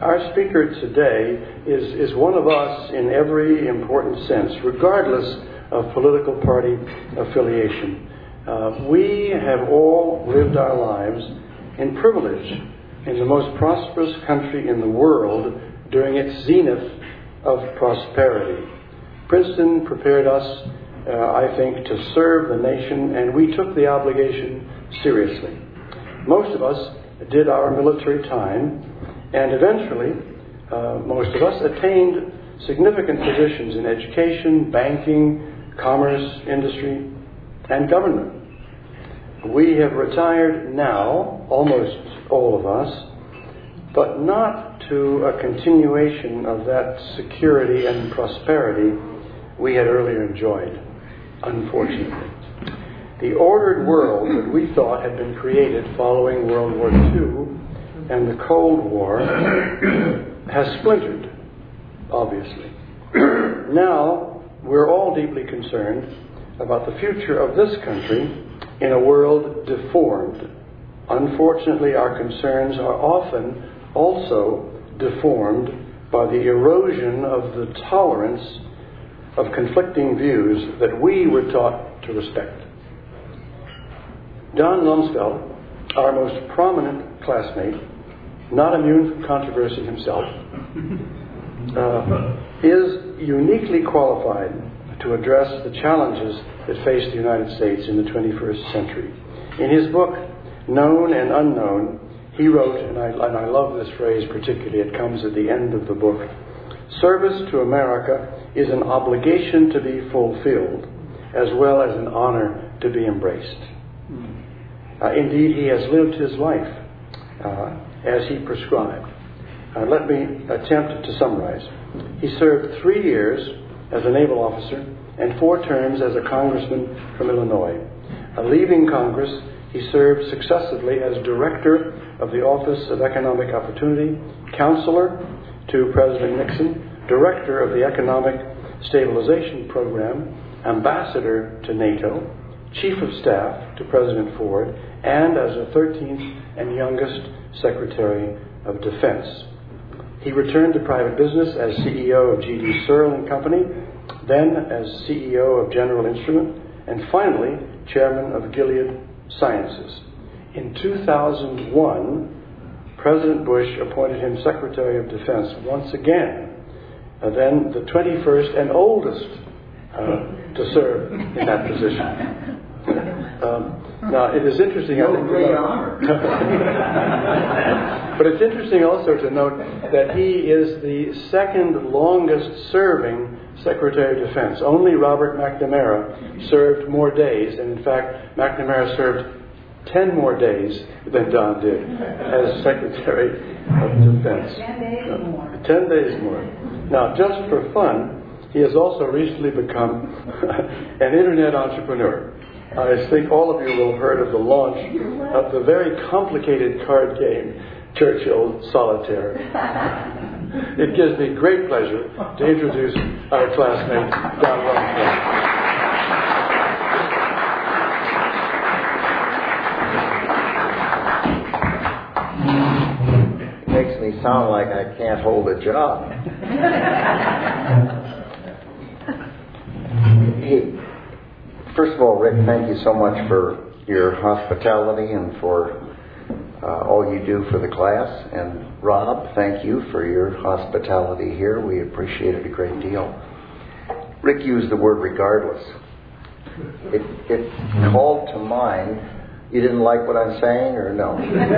Our speaker today is one of us in every important sense, regardless of political party affiliation. We have all lived our lives in privilege in the most prosperous country in the world during its zenith of prosperity. Princeton prepared us, I think, to serve the nation, and we took the obligation seriously. Most of us did our military time, and eventually, most of us attained significant positions in education, banking, commerce, industry, and government. We have retired now, almost all of us, but not to a continuation of that security and prosperity we had earlier enjoyed, unfortunately. The ordered world that we thought had been created following World War II and the Cold War has splintered, obviously. Now, we're all deeply concerned about the future of this country in a world deformed. Unfortunately, our concerns are often also deformed by the erosion of the tolerance of conflicting views that we were taught to respect. Don Rumsfeld, our most prominent classmate, not immune from controversy himself, is uniquely qualified to address the challenges that face the United States in the 21st century. In his book, Known and Unknown, he wrote, and I love this phrase particularly, it comes at the end of the book, "Service to America is an obligation to be fulfilled, as well as an honor to be embraced." Indeed, he has lived his life as he prescribed. Let me attempt to summarize. He served 3 years as a naval officer and 4 terms as a congressman from Illinois. Leaving Congress, he served successively as director of the Office of Economic Opportunity, counselor to President Nixon, director of the Economic Stabilization Program, ambassador to NATO, chief of staff to President Ford, and as the 13th and youngest Secretary of Defense. He returned to private business as CEO of G.D. Searle and Company, then as CEO of General Instrument, and finally chairman of Gilead Sciences. In 2001, President Bush appointed him Secretary of Defense once again, then the 21st and oldest to serve in that position. Now, it is interesting, I think, great honor. but it's interesting also to note that he is the second longest serving Secretary of Defense. Only Robert McNamara served more days, and in fact, McNamara served 10 more days than Don did as Secretary of Defense. 10 days more. 10 days more. Now, just for fun, he has also recently become an internet entrepreneur. I think all of you will have heard of the launch of the very complicated card game, Churchill Solitaire. It gives me great pleasure to introduce our classmate, Don Rumsfeld. Makes me sound like I can't hold a job. Hey, first of all, Rick, thank you so much for your hospitality and for all you do for the class. And Rob, thank you for your hospitality here. We appreciate it a great deal. Rick used the word regardless. It called to mind. You didn't like what I'm saying, or no?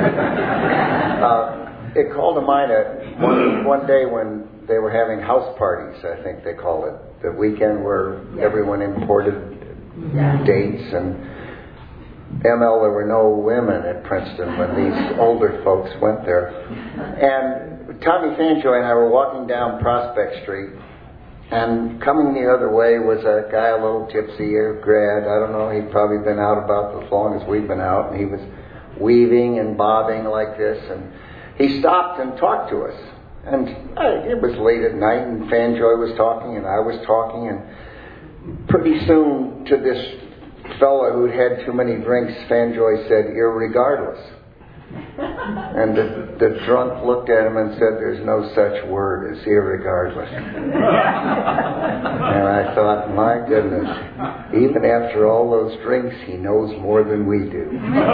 It called to mind one day when they were having house parties, I think they call it, the weekend where everyone imported dates, and ML, there were no women at Princeton when these older folks went there. And Tommy Fanjoy and I were walking down Prospect Street, and coming the other way was a guy a little tipsy, a grad, I don't know, he'd probably been out about as long as we'd been out, and he was weaving and bobbing like this, and he stopped and talked to us. And it was late at night, and Fanjoy was talking, and I was talking, and pretty soon to this fellow who'd had too many drinks, Fanjoy said, "Irregardless." And the drunk looked at him and said, "There's no such word as irregardless." And I thought, my goodness, even after all those drinks, he knows more than we do.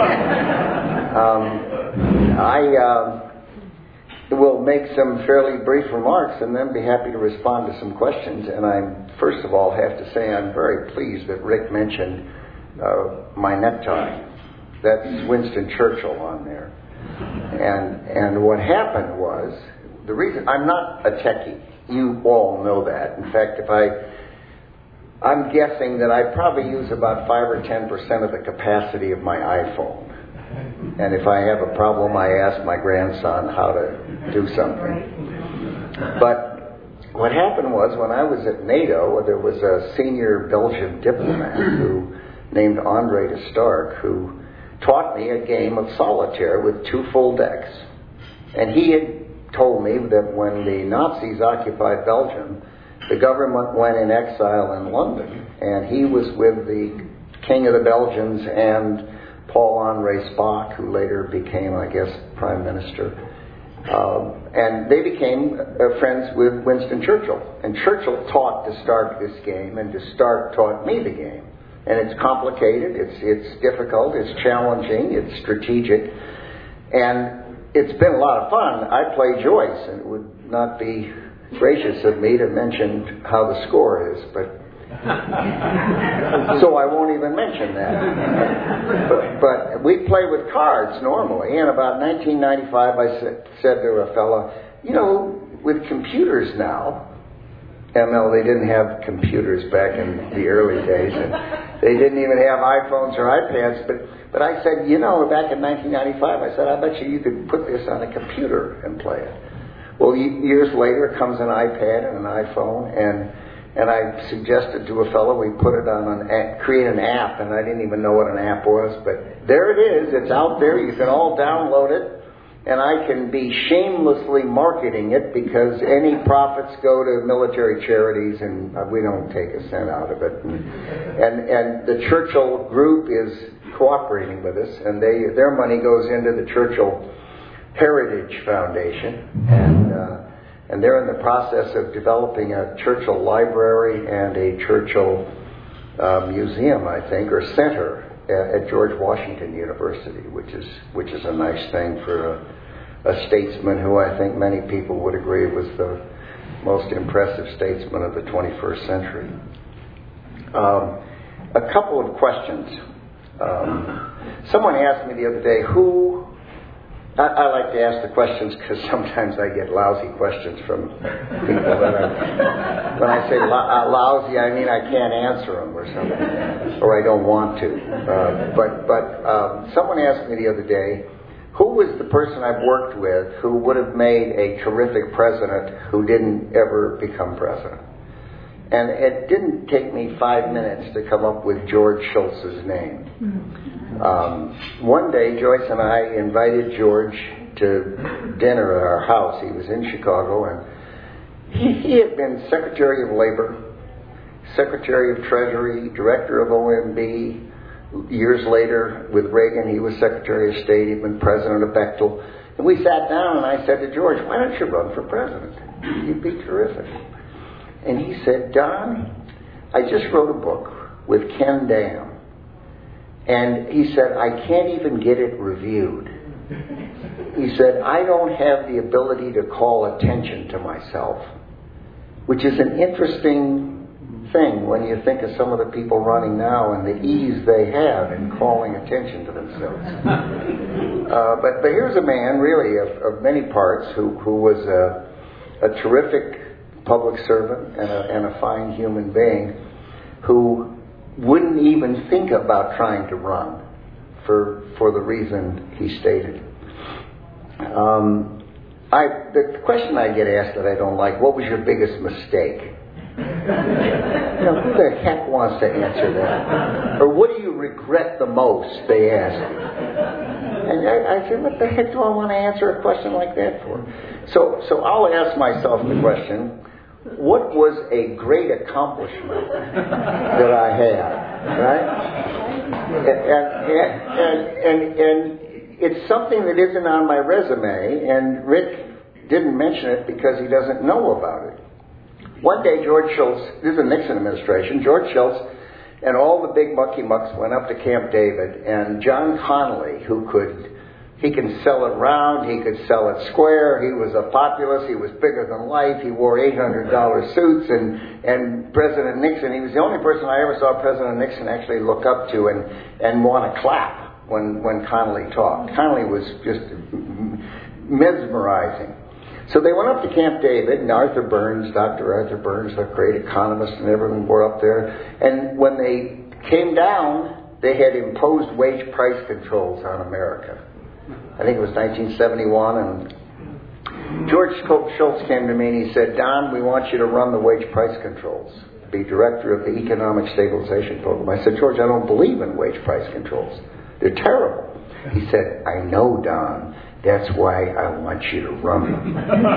I will make some fairly brief remarks and then be happy to respond to some questions. And I, first of all, have to say I'm very pleased that Rick mentioned my necktie. That's Winston Churchill on there. And what happened was, the reason I'm not a techie, you all know that. In fact, I'm guessing that I probably use about 5 or 10% of the capacity of my iPhone. And if I have a problem, I ask my grandson how to do something. But what happened was, when I was at NATO, there was a senior Belgian diplomat named André de Stark, who taught me a game of solitaire with 2 full decks. And he had told me that when the Nazis occupied Belgium, the government went in exile in London, and he was with the King of the Belgians and Paul-Henri Spaak, who later became, I guess, Prime Minister. And they became friends with Winston Churchill. And Churchill taught de Stark this game, and de Stark taught me the game. And it's complicated, it's difficult, it's challenging, it's strategic, and it's been a lot of fun. I play Joyce, and it would not be gracious of me to mention how the score is, but so I won't even mention that. But we play with cards normally, and about 1995 I said to a fella, you know, with computers now, ML, they didn't have computers back in the early days, and they didn't even have iPhones or iPads, but I said, you know, back in 1995, I said, I bet you could put this on a computer and play it. Well, years later comes an iPad and an iPhone, and I suggested to a fellow we put it on create an app, and I didn't even know what an app was, but there it is, it's out there, you can all download it. And I can be shamelessly marketing it, because any profits go to military charities, and we don't take a cent out of it. And the Churchill group is cooperating with us, and their money goes into the Churchill Heritage Foundation, and they're in the process of developing a Churchill library and a Churchill museum, I think, or center at George Washington University, which is a nice thing for a statesman who I think many people would agree was the most impressive statesman of the 21st century. A couple of questions. Someone asked me the other day, I like to ask the questions because sometimes I get lousy questions from people when I say lousy, I mean I can't answer them or something, or I don't want to. But someone asked me the other day, who was the person I've worked with who would have made a terrific president who didn't ever become president? And it didn't take me 5 minutes to come up with George Shultz's name. One day, Joyce and I invited George to dinner at our house. He was in Chicago, and he had been Secretary of Labor, Secretary of Treasury, Director of OMB. Years later, with Reagan, he was Secretary of State. He'd been President of Bechtel. And we sat down, and I said to George, why don't you run for president? You'd be terrific. And he said, Don, I just wrote a book with Ken Dam. And he said, I can't even get it reviewed. He said, I don't have the ability to call attention to myself, which is an interesting thing when you think of some of the people running now and the ease they have in calling attention to themselves. But here's a man, really, of many parts, who was a terrific public servant and a fine human being, who wouldn't even think about trying to run for the reason he stated. The question I get asked that I don't like, what was your biggest mistake? Who the heck wants to answer that? Or what do you regret the most, they ask me. And I said, what the heck do I want to answer a question like that for? So I'll ask myself the question, what was a great accomplishment that I had, right? And it's something that isn't on my resume, and Rick didn't mention it because he doesn't know about it. One day, George Shultz, this is the Nixon administration, George Shultz and all the big mucky mucks went up to Camp David, and John Connally, he can sell it round, he could sell it square, he was a populist, he was bigger than life, he wore $800 suits, and President Nixon, he was the only person I ever saw President Nixon actually look up to and want to clap when Connally talked. Connally was just mesmerizing. So they went up to Camp David, and Arthur Burns, Dr. Arthur Burns, the great economist, and everyone were up there, and when they came down, they had imposed wage price controls on America. I think it was 1971, and George Shultz came to me and he said, Don, we want you to run the wage price controls, be director of the Economic Stabilization Program. I said, George, I don't believe in wage price controls. They're terrible. He said, I know, Don. That's why I want you to run them.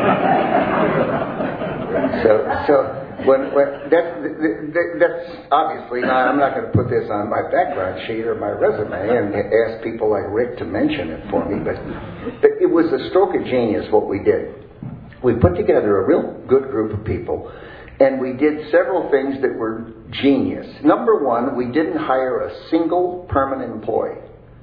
That's obviously not, I'm not going to put this on my background sheet or my resume and ask people like Rick to mention it for me, but it was a stroke of genius what we did. We put together a real good group of people, and we did several things that were genius. Number one, we didn't hire a single permanent employee.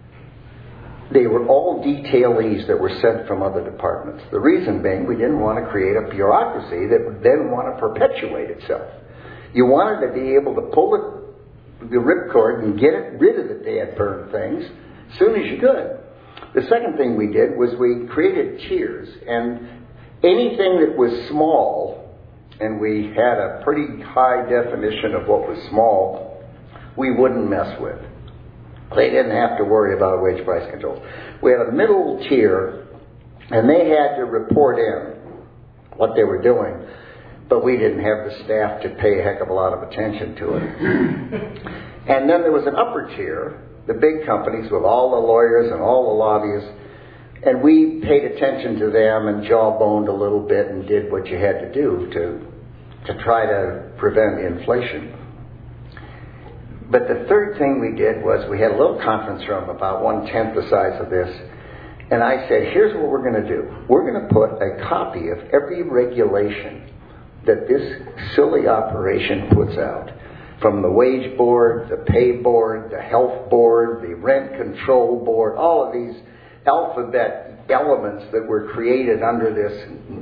They were all detailees that were sent from other departments. The reason being, we didn't want to create a bureaucracy that would then want to perpetuate itself. You wanted to be able to pull the ripcord and get rid of the damn burned things as soon as you could. The second thing we did was we created tiers, and anything that was small, and we had a pretty high definition of what was small, we wouldn't mess with. They didn't have to worry about wage price controls. We had a middle tier, and they had to report in what they were doing, but we didn't have the staff to pay a heck of a lot of attention to it. And then there was an upper tier, the big companies with all the lawyers and all the lobbyists, and we paid attention to them and jawboned a little bit and did what you had to do to try to prevent inflation. But the third thing we did was we had a little conference room about 1/10 the size of this. And I said, here's what we're going to do. We're going to put a copy of every regulation that this silly operation puts out. From the wage board, the pay board, the health board, the rent control board, all of these alphabet elements that were created under this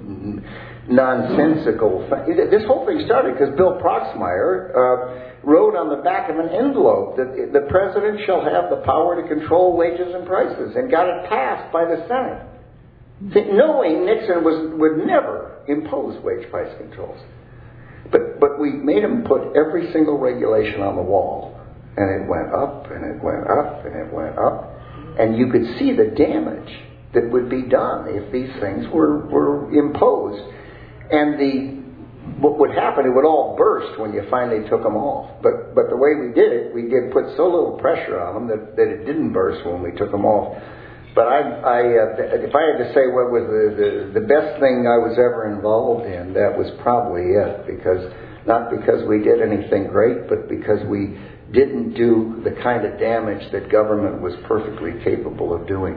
nonsensical thing. This whole thing started because Bill Proxmire wrote on the back of an envelope that the president shall have the power to control wages and prices, and got it passed by the Senate, knowing Nixon would never impose wage price controls. But we made him put every single regulation on the wall, and it went up, and it went up, and it went up, and you could see the damage that would be done if these things were imposed. And what would happen, it would all burst when you finally took them off. But the way we did it, we did put so little pressure on them that it didn't burst when we took them off. But if I had to say what was the best thing I was ever involved in, that was probably it. Not because we did anything great, but because we didn't do the kind of damage that government was perfectly capable of doing.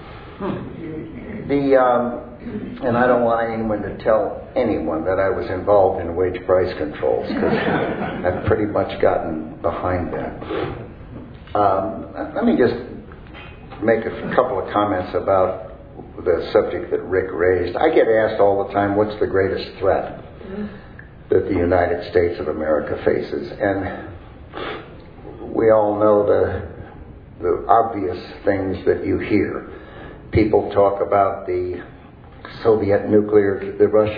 And I don't want anyone to tell anyone that I was involved in wage price controls, because I've pretty much gotten behind that. Let me just make a couple of comments about the subject that Rick raised. I get asked all the time, what's the greatest threat that the United States of America faces? And we all know the obvious things that you hear. People talk about the Soviet nuclear,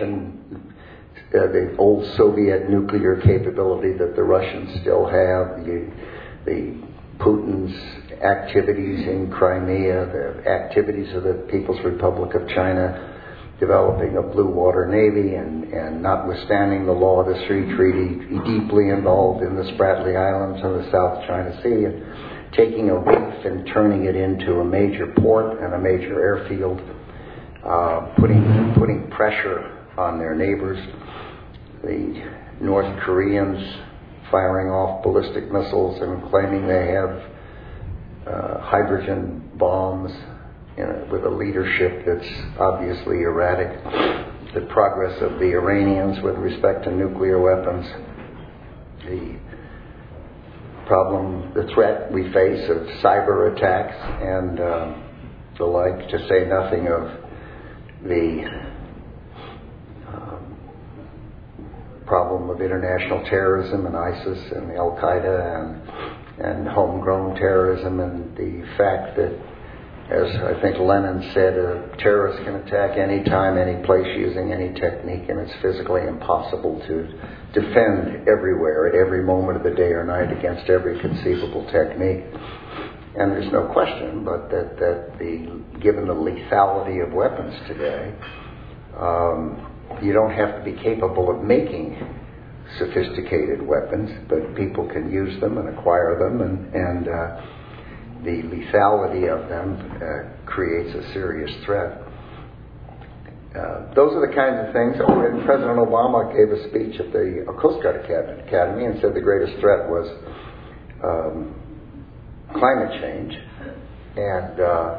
the old Soviet nuclear capability that the Russians still have, the Putin's activities in Crimea, the activities of the People's Republic of China, developing a blue water navy, and notwithstanding the Law of the Sea Treaty, deeply involved in the Spratly Islands of the South China Sea, and taking a reef and turning it into a major port and a major airfield, putting pressure on their neighbors. The North Koreans firing off ballistic missiles and claiming they have hydrogen bombs with a leadership that's obviously erratic, the progress of the Iranians with respect to nuclear weapons, the problem, the threat we face of cyber attacks and the like, to say nothing of the problem of international terrorism and ISIS and Al-Qaeda and homegrown terrorism, and the fact that, as I think Lenin said, a terrorist can attack any time, any place, using any technique, and it's physically impossible to defend everywhere at every moment of the day or night against every conceivable technique. And there's no question but that given the lethality of weapons today, you don't have to be capable of making sophisticated weapons, but people can use them and acquire them, and the lethality of them creates a serious threat. Those are the kinds of things. And President Obama gave a speech at the Coast Guard Academy and said the greatest threat was climate change and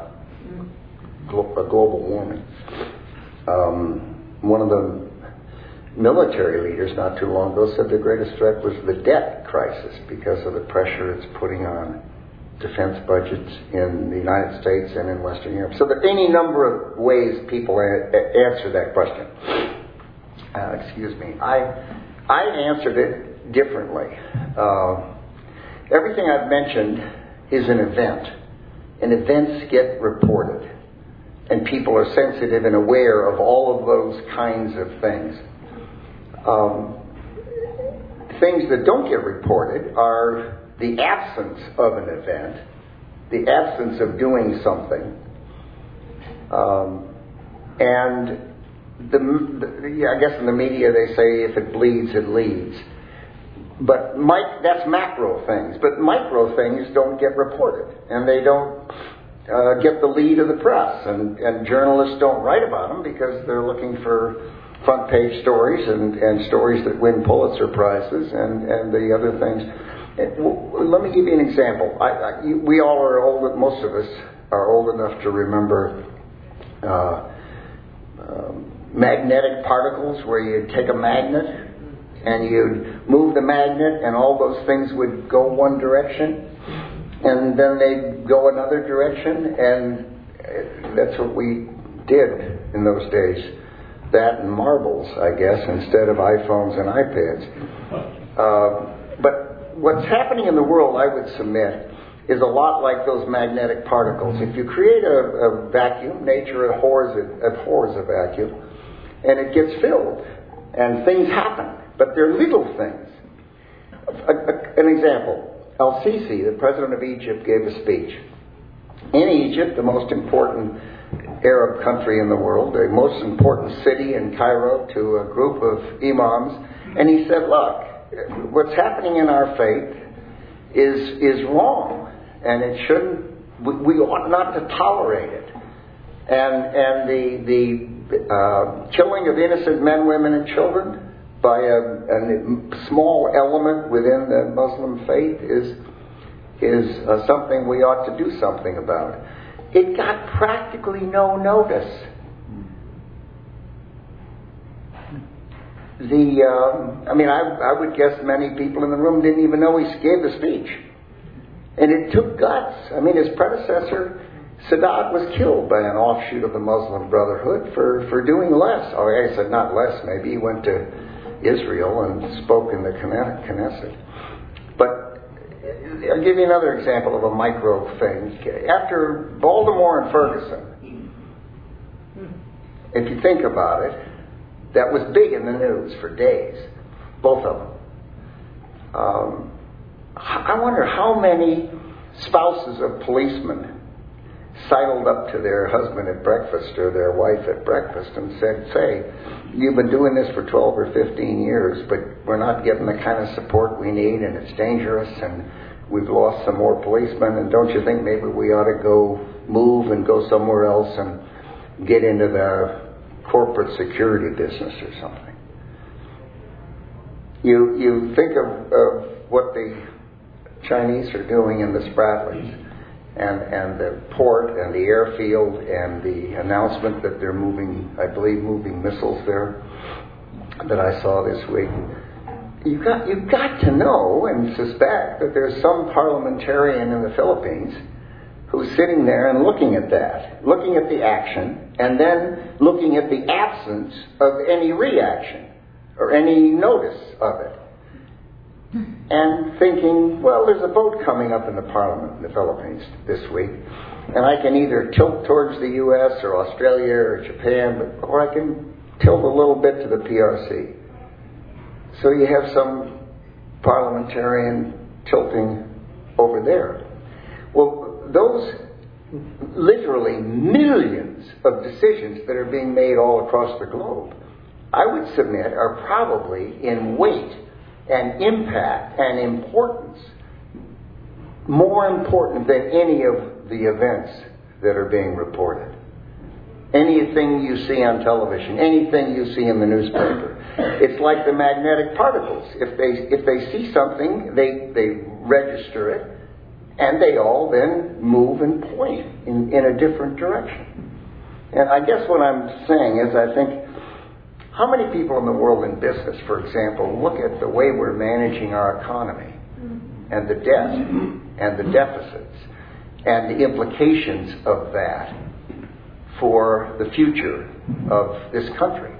global warming. One of the military leaders not too long ago said the greatest threat was the debt crisis because of the pressure it's putting on defense budgets in the United States and in Western Europe. So there are any number of ways people answer that question. Excuse me. I answered it differently. Everything I've mentioned is an event, and events get reported, and people are sensitive and aware of all of those kinds of things. Things that don't get reported are the absence of an event, the absence of doing something, and I guess in the media they say if it bleeds, it leads. But that's macro things. But micro things don't get reported, and they don't get the lead of the press, and journalists don't write about them because they're looking for front page stories and stories that win Pulitzer Prizes and the other things. Let me give you an example. We all are old. Most of us are old enough to remember magnetic particles, where you'd take a magnet and you'd move the magnet, and all those things would go one direction, and then they'd go another direction, and that's what we did in those days. That and marbles, I guess, instead of iPhones and iPads. But what's happening in the world, I would submit, is a lot like those magnetic particles. If you create a vacuum, nature abhors a vacuum, and it gets filled, and things happen. But they're little things. An example, El-Sisi, the president of Egypt, gave a speech. In Egypt, the most important Arab country in the world, the most important city in Cairo, to a group of imams, and he said, look, what's happening in our faith is wrong, and it shouldn't, we ought not to tolerate it. And the killing of innocent men, women, and children by a small element within the Muslim faith is something we ought to do something about. It got practically no notice. I would guess many people in the room didn't even know he gave the speech. And it took guts. His predecessor, Sadat, was killed by an offshoot of the Muslim Brotherhood for doing less. Oh, I said not less, maybe. He went to Israel and spoke in the Knesset. But I'll give you another example of a micro thing. After Baltimore and Ferguson, if you think about it, that was big in the news for days, both of them. I wonder how many spouses of policemen sidled up to their husband at breakfast or their wife at breakfast and said, say, you've been doing this for 12 or 15 years, but we're not getting the kind of support we need, and it's dangerous, and we've lost some more policemen, and don't you think maybe we ought to go move and go somewhere else and get into the corporate security business or something? You think of what the Chinese are doing in the Spratlys, and the port and the airfield and the announcement that they're moving, I believe, moving missiles there that I saw this week. You've got to know and suspect that there's some parliamentarian in the Philippines who's sitting there and looking at that, looking at the action, and then looking at the absence of any reaction or any notice of it. And thinking, well, there's a vote coming up in the Parliament in the Philippines this week, and I can either tilt towards the U.S. or Australia or Japan, or I can tilt a little bit to the PRC. So you have some parliamentarian tilting over there. Well, those literally millions of decisions that are being made all across the globe, I would submit, are probably in weight and impact and importance more important than any of the events that are being reported. Anything you see on television, anything you see in the newspaper. It's like the magnetic particles. If they see something, they register it, and they all then move and point in a different direction. And I guess what I'm saying is, I think, how many people in the world in business, for example, look at the way we're managing our economy and the debt and the deficits and the implications of that for the future of this country?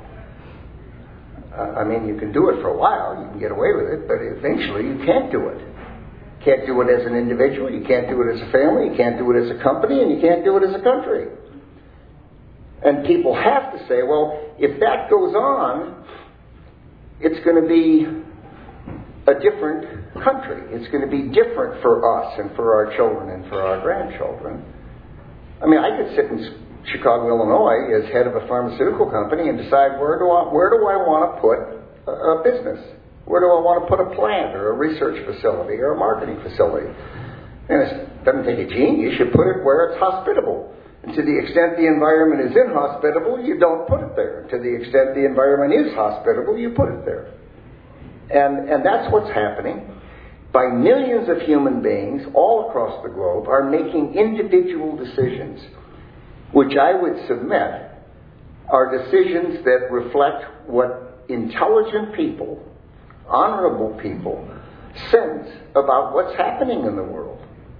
I mean, you can do it for a while, you can get away with it, but eventually you can't do it. You can't do it as an individual, you can't do it as a family, you can't do it as a company, and you can't do it as a country. And people have to say, well, if that goes on, it's going to be a different country. It's going to be different for us and for our children and for our grandchildren. I mean, I could sit in Chicago, Illinois, as head of a pharmaceutical company and decide where do I want to put a business? Where do I want to put a plant or a research facility or a marketing facility? And it doesn't take a genius. You put it where it's hospitable. And to the extent the environment is inhospitable, you don't put it there. To the extent the environment is hospitable, you put it there. And that's what's happening. By millions of human beings all across the globe are making individual decisions, which I would submit are decisions that reflect what intelligent people, honorable people, sense about what's happening in the world.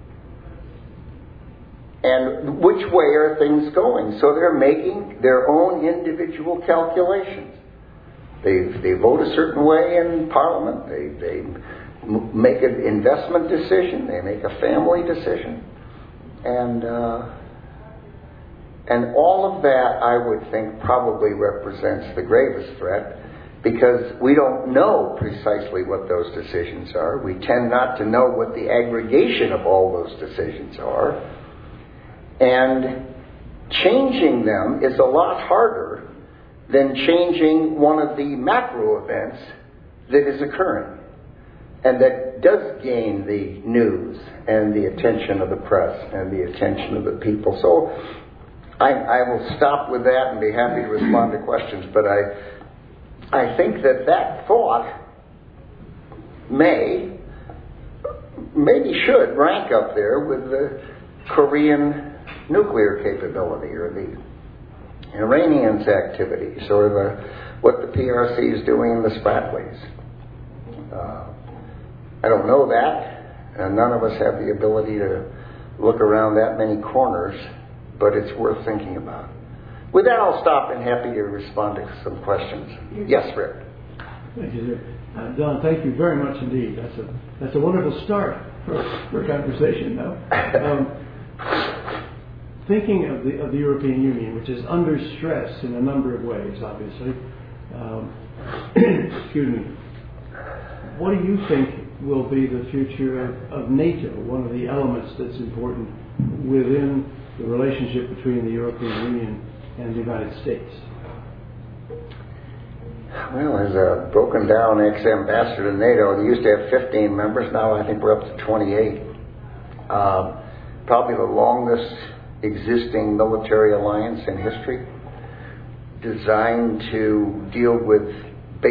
And which way are things going? So they're making their own individual calculations. They vote a certain way in Parliament. They make an investment decision. They make a family decision. And all of that, I would think, probably represents the gravest threat, because we don't know precisely what those decisions are. We tend not to know what the aggregation of all those decisions are. And changing them is a lot harder than changing one of the macro events that is occurring and that does gain the news and the attention of the press and the attention of the people. So I will stop with that and be happy to respond to questions, but I think that thought maybe should rank up there with the Korean nuclear capability or the Iranians' activities or what the PRC is doing in the Spratlys. I don't know that, and none of us have the ability to look around that many corners, but it's worth thinking about. With that, I'll stop and happy to respond to some questions. Yes, Rick. Thank you, sir. Don, thank you very much indeed. That's a wonderful start for a conversation, though. Thinking of the European Union, which is under stress in a number of ways, obviously. Excuse me. What do you think will be the future of NATO, one of the elements that's important within the relationship between the European Union and the United States? Well, as a broken down ex-ambassador to NATO, they used to have 15 members. Now I think we're up to 28. Probably the longest existing military alliance in history, designed to deal with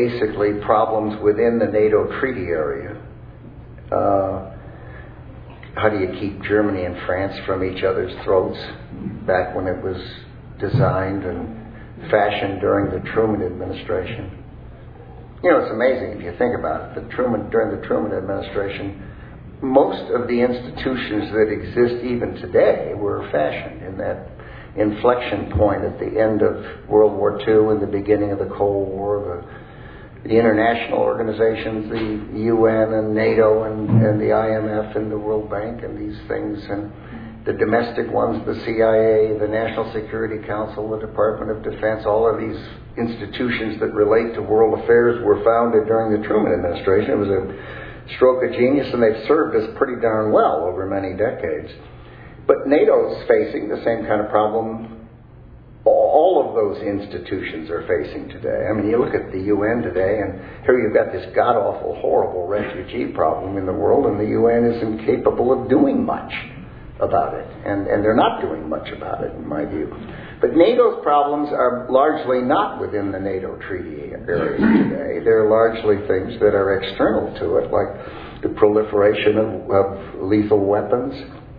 basically problems within the NATO treaty area. how do you keep Germany and France from each other's throats back when it was designed and fashioned during the Truman administration. You know, it's amazing if you think about it. During the Truman administration, most of the institutions that exist even today were fashioned in that inflection point at the end of World War II and the beginning of the Cold War. The international organizations, the UN and NATO and the IMF and the World Bank and these things, and the domestic ones, the CIA, the National Security Council, the Department of Defense, all of these institutions that relate to world affairs were founded during the Truman administration. It was a stroke of genius, and they've served us pretty darn well over many decades. But NATO's facing the same kind of problem all of those institutions are facing today. I mean, you look at the UN today, and here you've got this god-awful, horrible refugee problem in the world, and the UN is incapable of doing much about it. And they're not doing much about it, in my view. But NATO's problems are largely not within the NATO treaty areas today. They're largely things that are external to it, like the proliferation of lethal weapons,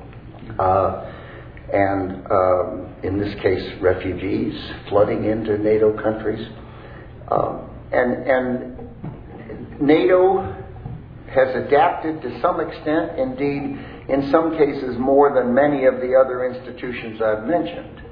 and in this case, refugees flooding into NATO countries. And NATO has adapted to some extent, indeed, in some cases more than many of the other institutions I've mentioned,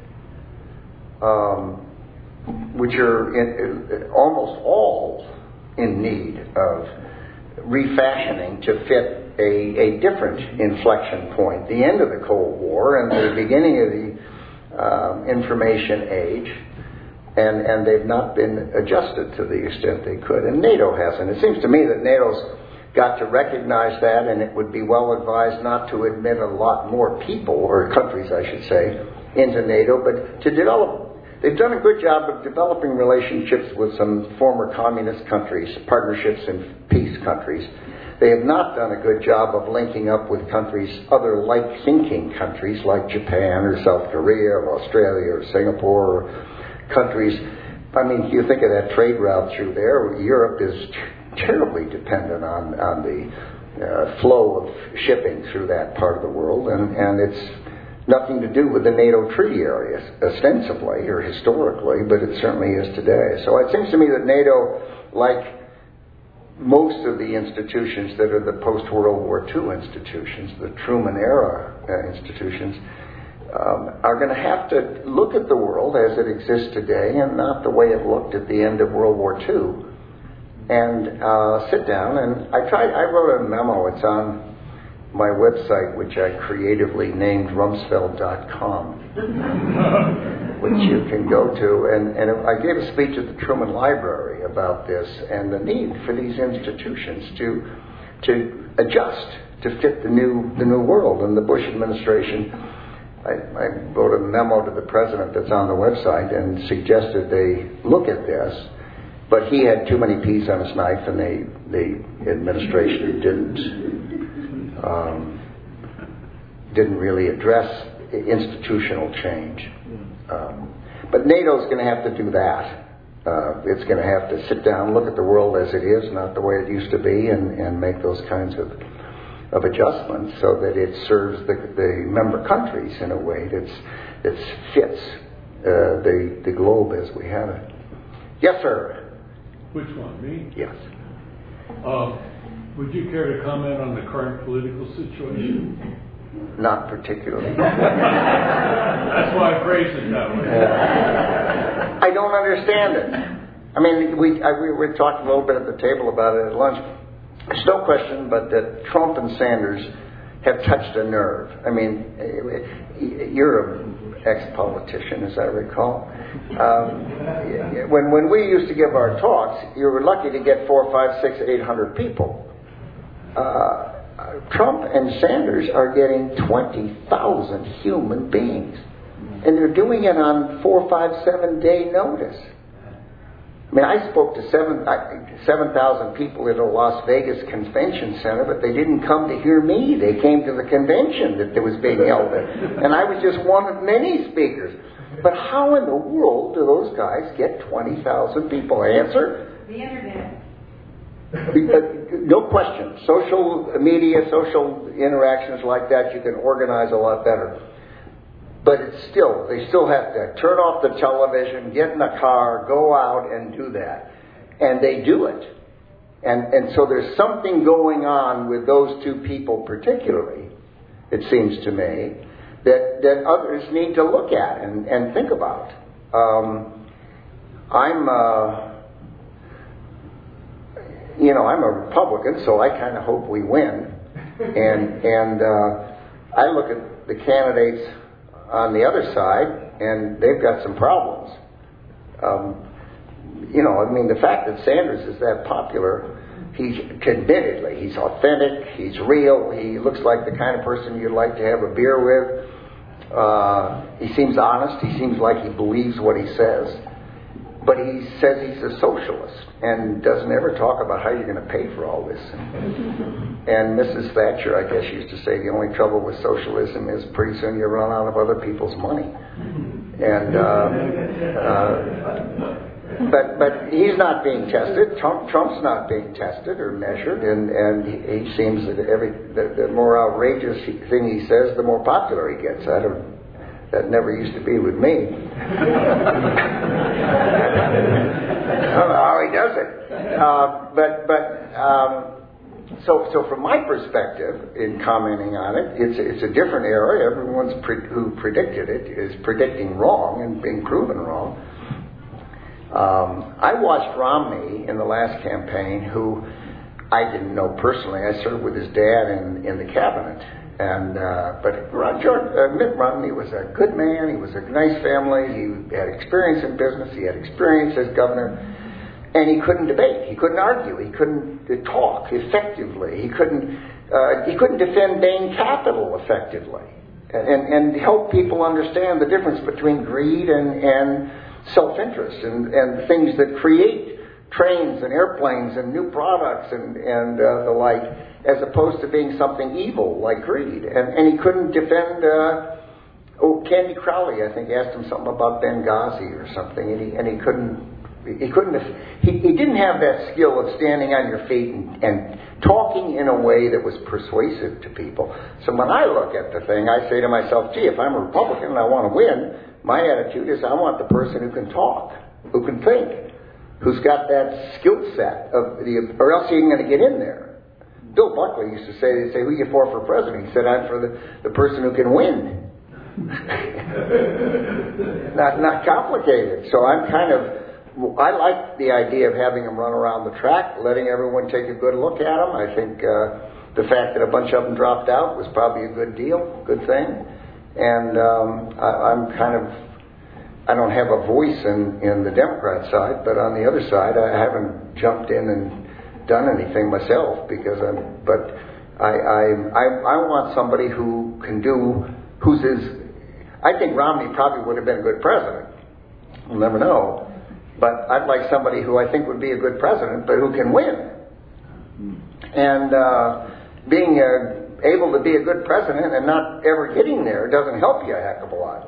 which are almost all in need of refashioning to fit a different inflection point, the end of the Cold War and the beginning of the information age, and they've not been adjusted to the extent they could, and NATO hasn't. It seems to me that NATO's got to recognize that, and it would be well advised not to admit a lot more people, or countries I should say, into NATO, but to develop. They've done a good job of developing relationships with some former communist countries, partnerships in peace countries. They have not done a good job of linking up with countries, other like-thinking countries like Japan or South Korea or Australia or Singapore, or countries. I mean, you think of that trade route through there. Europe is terribly dependent on the flow of shipping through that part of the world, and it's nothing to do with the NATO treaty area, ostensibly or historically, but it certainly is today. So it seems to me that NATO, like most of the institutions that are the post-World War II institutions, the Truman-era institutions, are going to have to look at the world as it exists today and not the way it looked at the end of World War II, and sit down. And I wrote a memo. It's on my website, which I creatively named Rumsfeld.com, which you can go to. And I gave a speech at the Truman Library about this and the need for these institutions to adjust to fit the new world. And the Bush administration, I wrote a memo to the president that's on the website and suggested they look at this. But he had too many peas on his knife, and the administration didn't really address institutional change. But NATO's going to have to do that. It's going to have to sit down, look at the world as it is, not the way it used to be, and make those kinds of adjustments so that it serves the member countries in a way that fits the globe as we have it. Yes, sir. Which one, me? Yes. Would you care to comment on the current political situation? Not particularly. That's why I phrased it that way. I don't understand it. I mean, we talked a little bit at the table about it at lunch. There's no question but that Trump and Sanders have touched a nerve. I mean, you're an ex-politician, as I recall. When we used to give our talks, you were lucky to get 400, 500, 600, 800 people. Trump and Sanders are getting 20,000 human beings, and they're doing it on 4, 5, 7 day notice. I mean, I spoke to 7,000 people at a Las Vegas convention center, but they didn't come to hear me. They came to the convention that was being held at, and I was just one of many speakers. But how in the world do those guys get 20,000 people? Answer? The internet. No question. Social media, social interactions like that, you can organize a lot better. But they still have to turn off the television, get in a car, go out and do that. And they do it. And so there's something going on with those two people particularly, it seems to me, that others need to look at and think about. I'm a Republican, so I kind of hope we win. And I look at the candidates on the other side, and they've got some problems. The fact that Sanders is that popular, he's authentic, he's real, he looks like the kind of person you'd like to have a beer with. He seems honest, he seems like he believes what he says. But he says he's a socialist and doesn't ever talk about how you're going to pay for all this. And Mrs. Thatcher, I guess, used to say the only trouble with socialism is pretty soon you run out of other people's money. And but he's not being tested. Trump's not being tested or measured, and he seems that the more outrageous thing he says, the more popular he gets. That never used to be with me. I don't know how he does it. So from my perspective, in commenting on it, it's a different era. Everyone's who predicted it is predicting wrong and being proven wrong. I watched Romney in the last campaign, who I didn't know personally. I served with his dad in the cabinet. But Mitt Romney was a good man. He was a nice family. He had experience in business. He had experience as governor. And he couldn't debate. He couldn't argue. He couldn't talk effectively. He couldn't defend Bain Capital effectively and help people understand the difference between greed and self-interest and things that create trains and airplanes and new products and the like, as opposed to being something evil like greed. And he couldn't defend. Candy Crowley, I think, asked him something about Benghazi or something, and he didn't have that skill of standing on your feet and talking in a way that was persuasive to people. So when I look at the thing, I say to myself, gee, if I'm a Republican and I want to win, my attitude is I want the person who can talk, who can think, who's got that skill set or else he ain't going to get in there. Bill Buckley used to say, they'd say, who you for president? He said, I'm for the person who can win. not complicated. So I like the idea of having him run around the track, letting everyone take a good look at him. I think the fact that a bunch of them dropped out was probably a good deal, good thing. And I don't have a voice in the Democrat side, but on the other side, I haven't jumped in and done anything myself because I want somebody who can do, I think Romney probably would have been a good president. We'll never know. But I'd like somebody who I think would be a good president, but who can win. And being able to be a good president and not ever getting there doesn't help you a heck of a lot.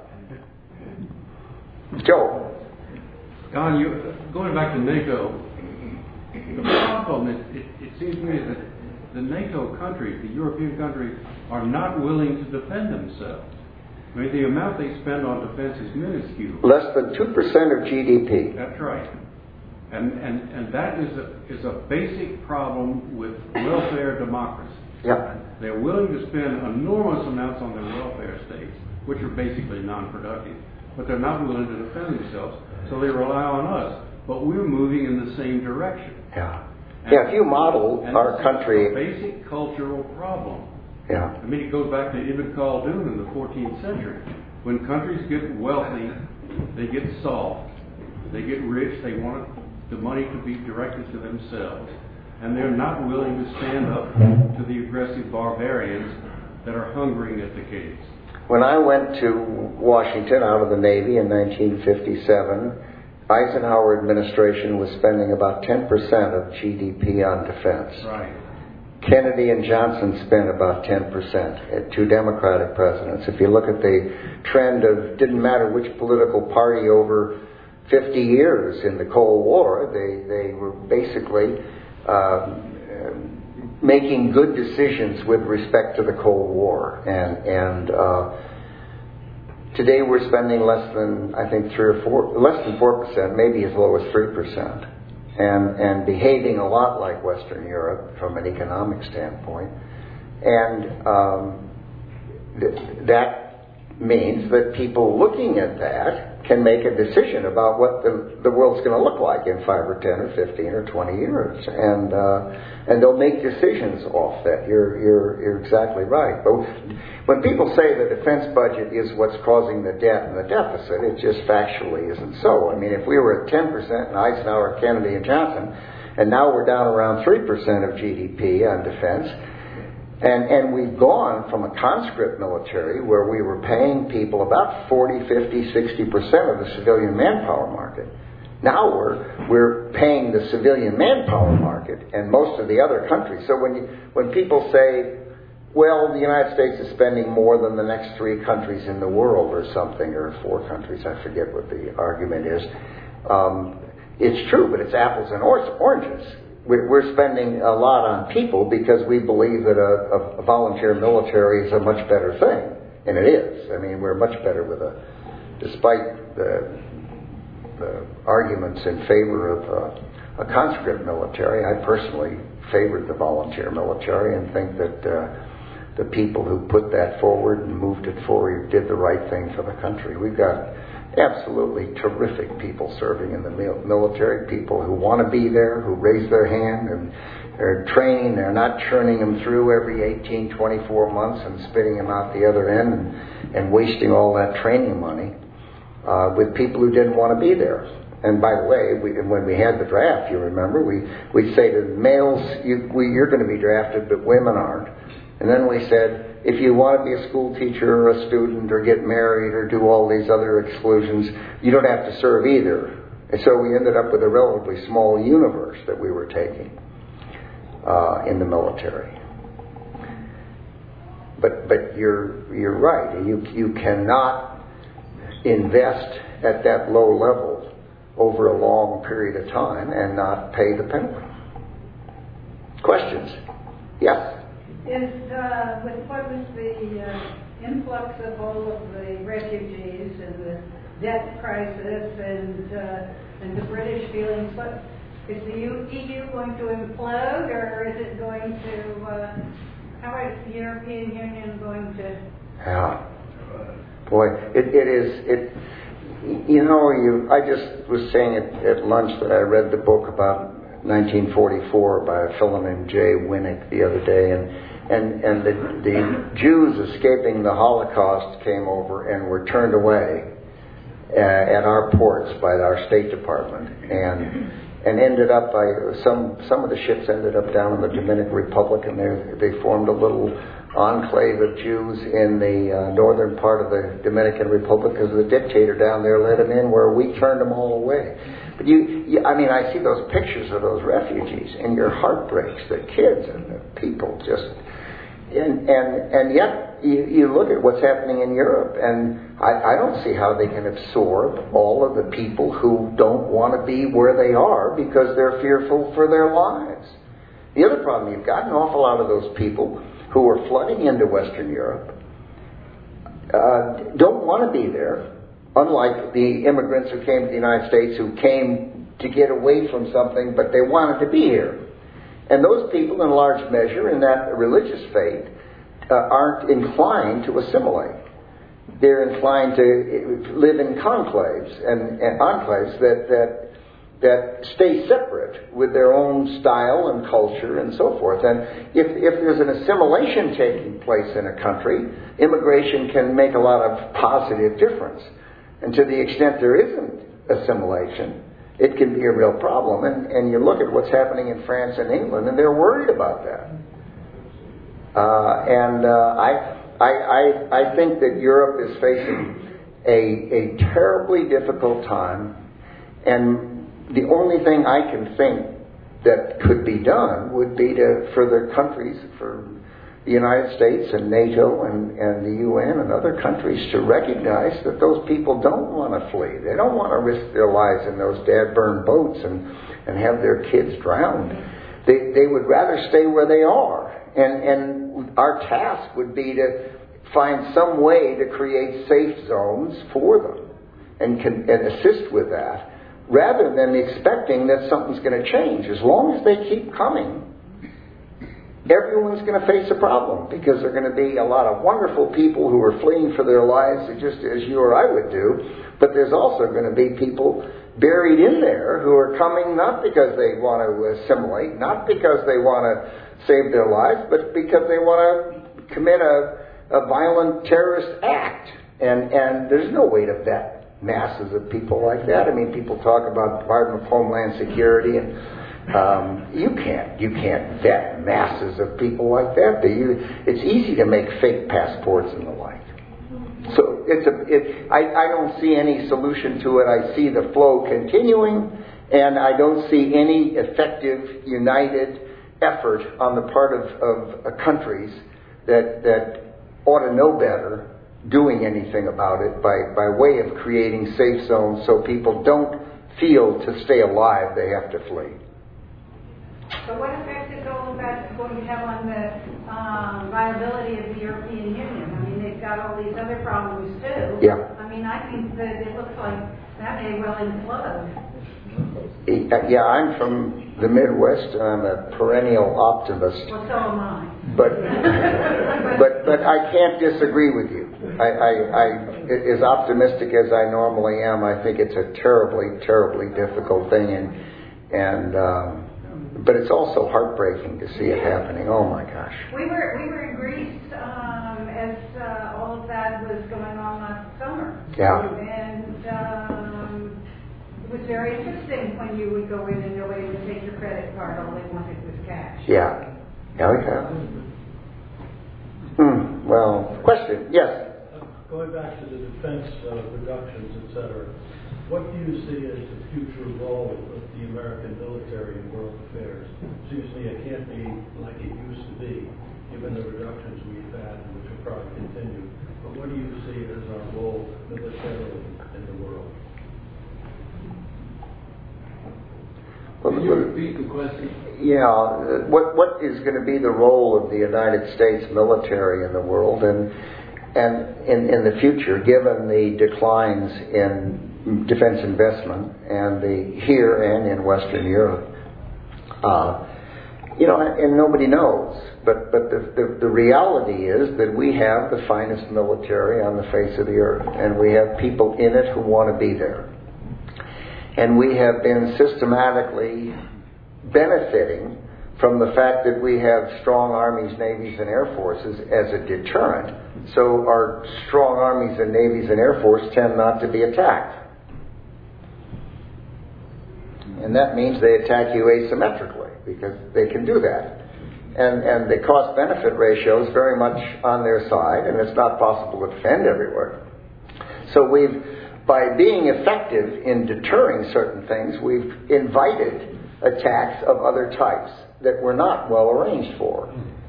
Joe. Don, going back to NATO, the problem is, it seems to me that the NATO countries, the European countries, are not willing to defend themselves. I mean, the amount they spend on defense is minuscule. Less than 2% of GDP. That's right. And that is a basic problem with welfare democracy. Yeah. They're willing to spend enormous amounts on their welfare states, which are basically non-productive, but they're not willing to defend themselves, so they rely on us. But we're moving in the same direction. Yeah. If you model our country... It's a basic cultural problem. Yeah. I mean, it goes back to Ibn Khaldun in the 14th century. When countries get wealthy, they get soft. They get rich. They want the money to be directed to themselves. And they're not willing to stand up to the aggressive barbarians that are hungering at the gates. When I went to Washington out of the Navy in 1957, Eisenhower administration was spending about 10% of GDP on defense. Right. Kennedy and Johnson spent about 10%, two Democratic presidents. If you look at the trend of, didn't matter which political party over 50 years in the Cold War, they were basically making good decisions with respect to the Cold War. And today we're spending less than 4%, maybe as low as 3%, and behaving a lot like Western Europe from an economic standpoint. And that means that people looking at that can make a decision about what the world's going to look like in 5 or 10 or 15 or 20 years, and they'll make decisions off that. You're exactly right. But when people say the defense budget is what's causing the debt and the deficit, it just factually isn't so. I mean, if we were at 10% in Eisenhower, Kennedy, and Johnson, and now we're down around 3% of GDP on defense. And we've gone from a conscript military where we were paying people about 40, 50, 60% of the civilian manpower market. Now we're paying the civilian manpower market and most of the other countries. So when people say, well, the United States is spending more than the next 3 countries in the world or something, or 4 countries, I forget what the argument is, it's true, but it's apples and oranges. We're spending a lot on people because we believe that a volunteer military is a much better thing. And it is. I mean, we're much better with despite the arguments in favor of a conscript military, I personally favored the volunteer military and think that the people who put that forward and moved it forward did the right thing for the country. We've got absolutely terrific people serving in the military, people who want to be there, who raise their hand, and they're training. They're not churning them through every 18, 24 months and spitting them out the other end and wasting all that training money with people who didn't want to be there. And by the way, when we had the draft, you remember, we'd say to the males, you're going to be drafted, but women aren't. And then we said, if you want to be a school teacher or a student or get married or do all these other exclusions, you don't have to serve either. And so we ended up with a relatively small universe that we were taking in the military. But you're right. You cannot invest at that low level over a long period of time and not pay the penalty. Questions? Yes. What was the influx of all of the refugees and the debt crisis and the British feelings? What is the EU going to implode, or is it going to? How is the European Union going to? Yeah, boy, it is. You know, I just was saying at lunch that I read the book about 1944 by a fellow named Jay Winnick the other day, and the Jews escaping the Holocaust came over and were turned away at our ports by our State Department, and ended up by some of the ships ended up down in the Dominican Republic, and they formed a little enclave of Jews in the northern part of the Dominican Republic because the dictator down there let them in, where we turned them all away. But I mean, I see those pictures of those refugees, and your heart breaks. The kids and the people just, and yet you look at what's happening in Europe, and I don't see how they can absorb all of the people who don't want to be where they are because they're fearful for their lives. The other problem, you've got an awful lot of those people who are flooding into Western Europe, don't want to be there, unlike the immigrants who came to the United States who came to get away from something, but they wanted to be here. And those people, in large measure, in that religious faith, aren't inclined to assimilate. They're inclined to live in conclaves and enclaves that stay separate with their own style and culture and so forth. And if there's an assimilation taking place in a country, immigration can make a lot of positive difference. And to the extent there isn't assimilation, it can be a real problem. And you look at what's happening in France and England, and they're worried about that. I think that Europe is facing a terribly difficult time, and the only thing I can think that could be done would be for the countries, for the United States and NATO and the UN and other countries to recognize that those people don't want to flee. They don't want to risk their lives in those dad-burned boats and have their kids drowned. They would rather stay where they are. And our task would be to find some way to create safe zones for them and assist with that, rather than expecting that something's going to change. As long as they keep coming, everyone's going to face a problem, because there are going to be a lot of wonderful people who are fleeing for their lives, just as you or I would do, but there's also going to be people buried in there who are coming not because they want to assimilate, not because they want to save their lives, but because they want to commit a violent terrorist act. And there's no way to vet masses of people like that. I mean, people talk about Department of Homeland Security, and you can't vet masses of people like that. It's easy to make fake passports and the like. So I don't see any solution to it. I see the flow continuing, and I don't see any effective, united effort on the part of countries that ought to know better doing anything about it by way of creating safe zones so people don't feel to stay alive they have to flee. So what effect is all of that going to have on the viability of the European Union? I mean, they've got all these other problems too. Yeah. I mean, I think that it looks like that may well implode. Yeah, I'm from the Midwest. I'm a perennial optimist. Well, so am I. But I can't disagree with you. I as optimistic as I normally am, I think it's a terribly, terribly difficult thing, but it's also heartbreaking to see it happening. Oh my gosh. We were in Greece as all of that was going on last summer. Yeah. And it was very interesting when you would go in and nobody would take your credit card. All they wanted was cash. Yeah. Well, question. Yes. Going back to the defense reductions, etc., what do you see as the future role of the American military in world affairs? Seems to me it can't be like it used to be, given the reductions we've had, which will probably continue. But what do you see as our role militarily in the world? Can you repeat the question? Yeah. What is going to be the role of the United States military in the world, and in the future, given the declines in defense investment and here and in Western Europe? And nobody knows. But the reality is that we have the finest military on the face of the earth, and we have people in it who want to be there. And we have been systematically benefiting from the fact that we have strong armies, navies, and air forces as a deterrent. So our strong armies and navies and air force tend not to be attacked. And that means they attack you asymmetrically, because they can do that. And the cost-benefit ratio is very much on their side, and it's not possible to defend everywhere. So by being effective in deterring certain things, we've invited attacks of other types that were not well arranged for.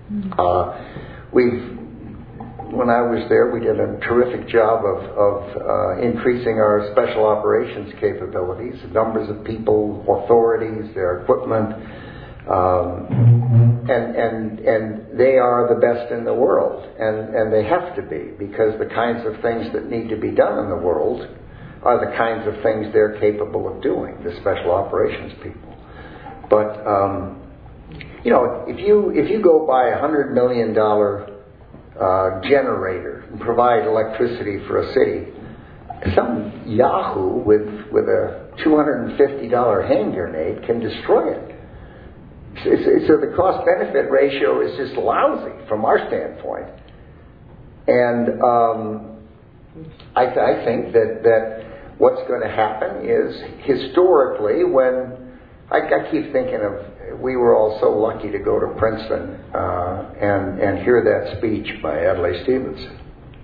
When I was there, we did a terrific job of increasing our special operations capabilities, numbers of people, authorities, their equipment, and they are the best in the world, and they have to be, because the kinds of things that need to be done in the world are the kinds of things they're capable of doing, the special operations people. But if you go buy $100 million generator and provide electricity for a city, some yahoo with a $250 hand grenade can destroy it. So the cost-benefit ratio is just lousy from our standpoint. And I think that what's going to happen is, historically, when I keep thinking of, we were all so lucky to go to Princeton and hear that speech by Adlai Stevenson.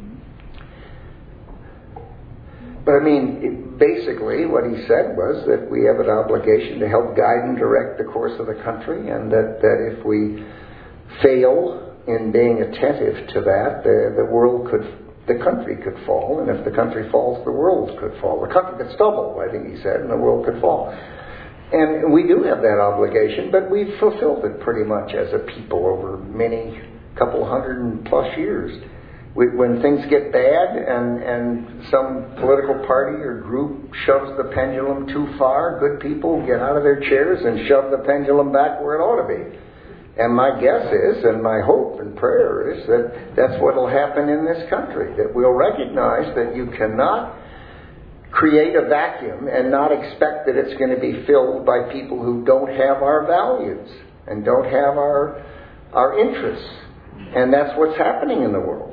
But I mean, basically what he said was that we have an obligation to help guide and direct the course of the country, and that if we fail in being attentive to that, the country could fall, and if the country falls, the world could fall. The country could stumble, I think he said, and the world could fall. And we do have that obligation, but we've fulfilled it pretty much as a people over many, couple 100+ years. When things get bad and some political party or group shoves the pendulum too far, good people get out of their chairs and shove the pendulum back where it ought to be. And my guess is, and my hope and prayer is, that that's what will happen in this country, that we'll recognize that you cannot create a vacuum and not expect that it's going to be filled by people who don't have our values and don't have our interests. And that's what's happening in the world.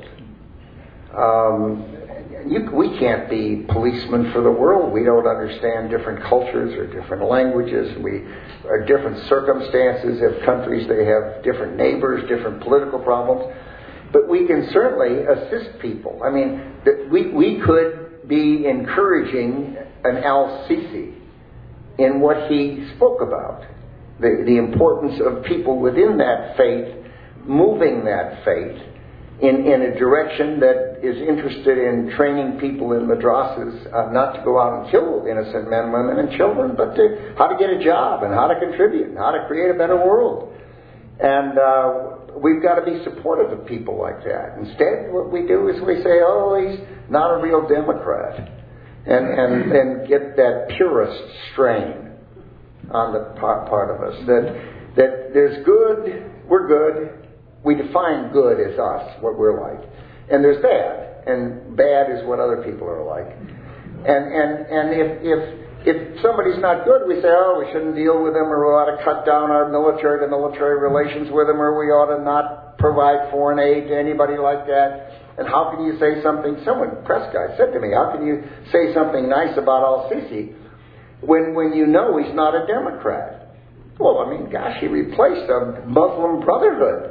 We can't be policemen for the world. We don't understand different cultures or different languages. We are different circumstances of countries. They have different neighbors, different political problems. But we can certainly assist people. I mean, we could be encouraging an al-Sisi in what he spoke about. The importance of people within that faith, moving that faith in a direction that is interested in training people in madrasas not to go out and kill innocent men, women, and children, but how to get a job and how to contribute and how to create a better world. And we've got to be supportive of people like that. Instead, what we do is we say, oh, he's not a real Democrat, and get that purist strain on the part of us. That there's good, we're good. We define good as us, what we're like. And there's bad. And bad is what other people are like. And if somebody's not good, we say, oh, we shouldn't deal with them, or we ought to cut down our military-to-military relations with them, or we ought to not provide foreign aid to anybody like that. And how can you say something, someone, press guy, said to me, how can you say something nice about al-Sisi when you know he's not a Democrat? Well, I mean, gosh, he replaced a Muslim Brotherhood.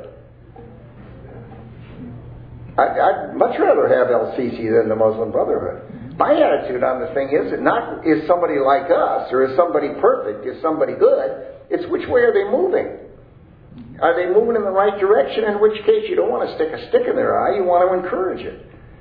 I'd much rather have al-Sisi than the Muslim Brotherhood. My attitude on the thing is somebody like us, or is somebody perfect, is somebody good? It's which way are they moving? Are they moving in the right direction? In which case you don't want to stick a stick in their eye, you want to encourage it.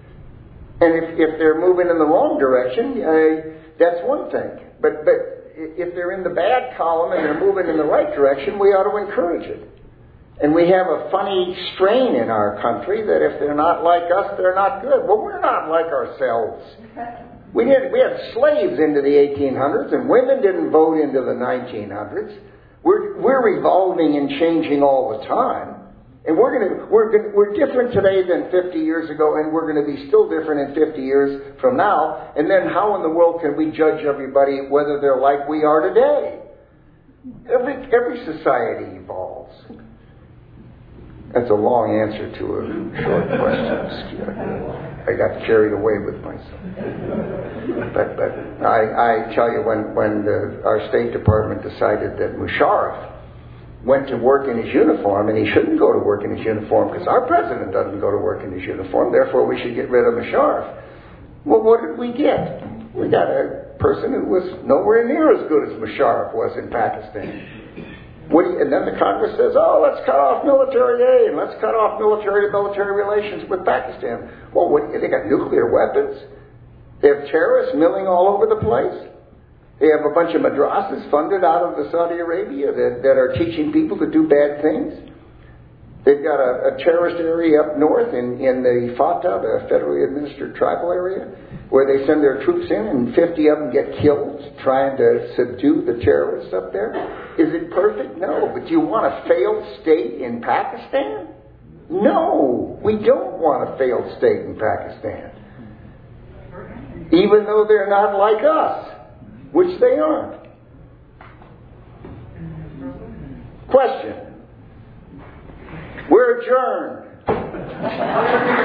And if they're moving in the wrong direction, that's one thing. But if they're in the bad column and they're moving in the right direction, we ought to encourage it. And we have a funny strain in our country that if they're not like us, they're not good. Well, we're not like ourselves. We had slaves into the 1800s, and women didn't vote into the 1900s. We're evolving and changing all the time, and we're different today than 50 years ago, and we're going to be still different in 50 years from now. And then, how in the world can we judge everybody whether they're like we are today? Every society evolves. That's a long answer to a short question. I got carried away with myself. But I tell you, when our State Department decided that Musharraf went to work in his uniform, and he shouldn't go to work in his uniform because our president doesn't go to work in his uniform, therefore we should get rid of Musharraf. Well, what did we get? We got a person who was nowhere near as good as Musharraf was in Pakistan. And then the Congress says, oh, let's cut off military aid, and let's cut off military-to-military relations with Pakistan. Well, they got nuclear weapons. They have terrorists milling all over the place. They have a bunch of madrasas funded out of the Saudi Arabia that are teaching people to do bad things. They've got a terrorist area up north in the FATA, the federally administered tribal area, where they send their troops in and 50 of them get killed trying to subdue the terrorists up there. Is it perfect? No. But do you want a failed state in Pakistan? No. We don't want a failed state in Pakistan. Even though they're not like us, which they aren't. Question. We're adjourned.